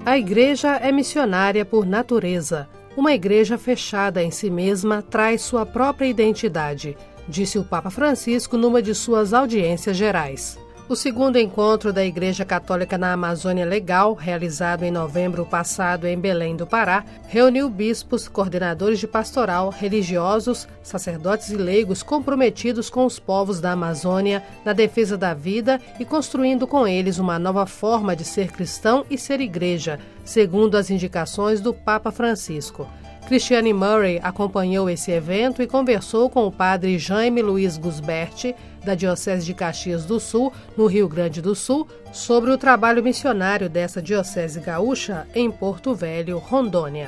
A igreja é missionária por natureza. Uma igreja fechada em si mesma traz sua própria identidade, disse o Papa Francisco numa de suas audiências gerais. O segundo encontro da Igreja Católica na Amazônia Legal, realizado em novembro passado em Belém do Pará, reuniu bispos, coordenadores de pastoral, religiosos, sacerdotes e leigos comprometidos com os povos da Amazônia na defesa da vida e construindo com eles uma nova forma de ser cristão e ser igreja, segundo as indicações do Papa Francisco. Cristiane Murray acompanhou esse evento e conversou com o padre Jaime Luiz Gusberti, da Diocese de Caxias do Sul, no Rio Grande do Sul, sobre o trabalho missionário dessa diocese gaúcha em Porto Velho, Rondônia.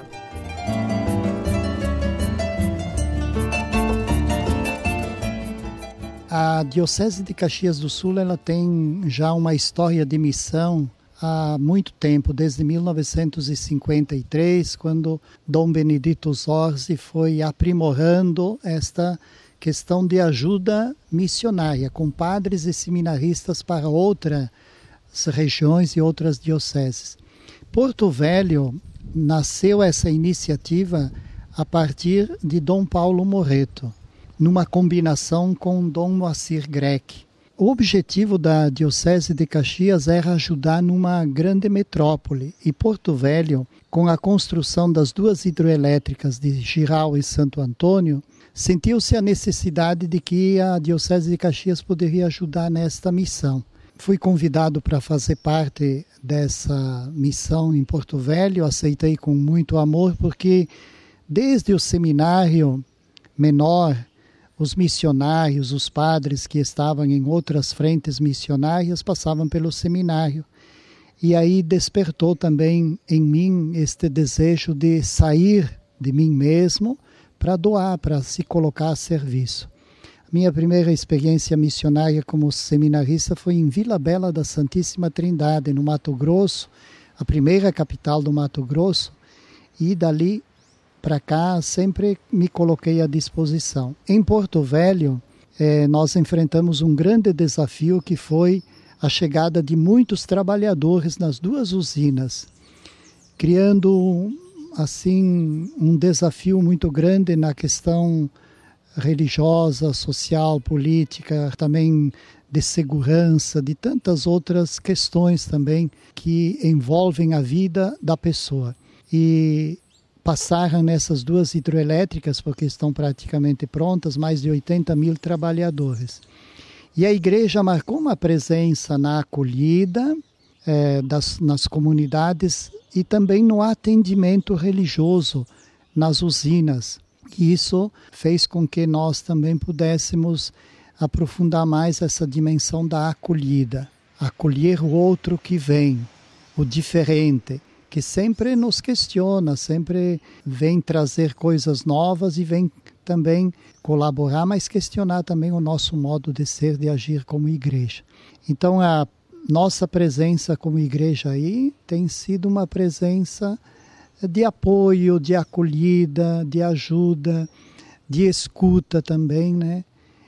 A Diocese de Caxias do Sul ela tem já uma história de missão há muito tempo, desde 1953, quando Dom Benedito Zorzi foi aprimorando esta questão de ajuda missionária, com padres e seminaristas para outras regiões e outras dioceses. Porto Velho nasceu essa iniciativa a partir de Dom Paulo Moreto, numa combinação com Dom Moacir Grec. O objetivo da Diocese de Caxias era ajudar numa grande metrópole, e Porto Velho, com a construção das duas hidroelétricas de Jirau e Santo Antônio, sentiu-se a necessidade de que a Diocese de Caxias poderia ajudar nesta missão. Fui convidado para fazer parte dessa missão em Porto Velho, aceitei com muito amor, porque desde o seminário menor, os missionários, os padres que estavam em outras frentes missionárias passavam pelo seminário. E aí despertou também em mim este desejo de sair de mim mesmo para doar, para se colocar a serviço. Minha primeira experiência missionária como seminarista foi em Vila Bela da Santíssima Trindade, no Mato Grosso, a primeira capital do Mato Grosso, e dali para cá sempre me coloquei à disposição. Em Porto Velho, nós enfrentamos um grande desafio que foi a chegada de muitos trabalhadores nas duas usinas, criando assim um desafio muito grande na questão religiosa, social, política, também de segurança, de tantas outras questões também que envolvem a vida da pessoa. E passaram nessas duas hidroelétricas, porque estão praticamente prontas, mais de 80 mil trabalhadores. E a igreja marcou uma presença na acolhida nas comunidades e também no atendimento religioso nas usinas. E isso fez com que nós também pudéssemos aprofundar mais essa dimensão da acolhida. Acolher o outro que vem, o diferente, que sempre nos questiona, sempre vem trazer coisas novas e vem também colaborar, mas questionar também o nosso modo de ser, de agir como igreja. Então a nossa presença como igreja aí tem sido uma presença de apoio, de acolhida, de ajuda, de escuta também, né?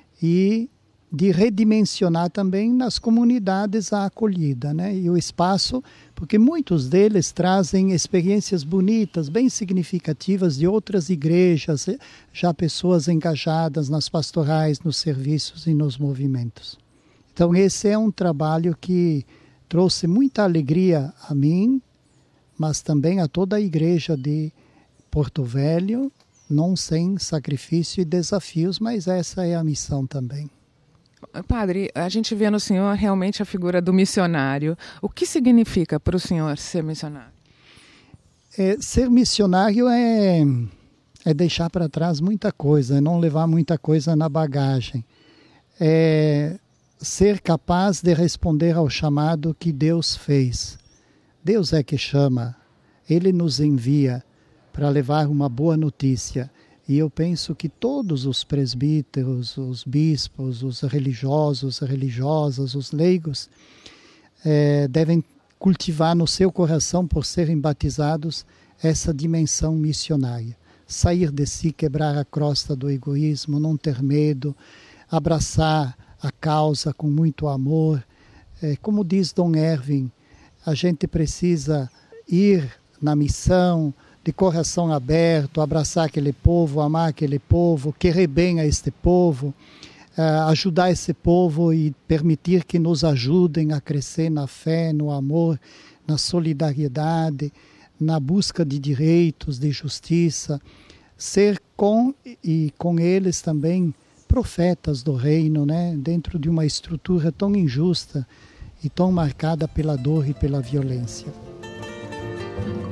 E de redimensionar também nas comunidades a acolhida, né? E o espaço, porque muitos deles trazem experiências bonitas, bem significativas de outras igrejas, já pessoas engajadas nas pastorais, nos serviços e nos movimentos. Então esse é um trabalho que trouxe muita alegria a mim, mas também a toda a igreja de Porto Velho, não sem sacrifício e desafios, mas essa é a missão também. Padre, a gente vê no senhor realmente a figura do missionário. O que significa para o senhor ser missionário? Ser missionário é deixar para trás muita coisa, é não levar muita coisa na bagagem. É ser capaz de responder ao chamado que Deus fez. Deus é que chama, Ele nos envia para levar uma boa notícia. E eu penso que todos os presbíteros, os bispos, os religiosos, religiosas, os leigos, devem cultivar no seu coração, por serem batizados, essa dimensão missionária. Sair de si, quebrar a crosta do egoísmo, não ter medo, abraçar a causa com muito amor. Como diz Dom Erwin, a gente precisa ir na missão, de coração aberto, abraçar aquele povo, amar aquele povo, querer bem a este povo, ajudar esse povo e permitir que nos ajudem a crescer na fé, no amor, na solidariedade, na busca de direitos, de justiça, ser com eles também profetas do reino, né? Dentro de uma estrutura tão injusta e tão marcada pela dor e pela violência.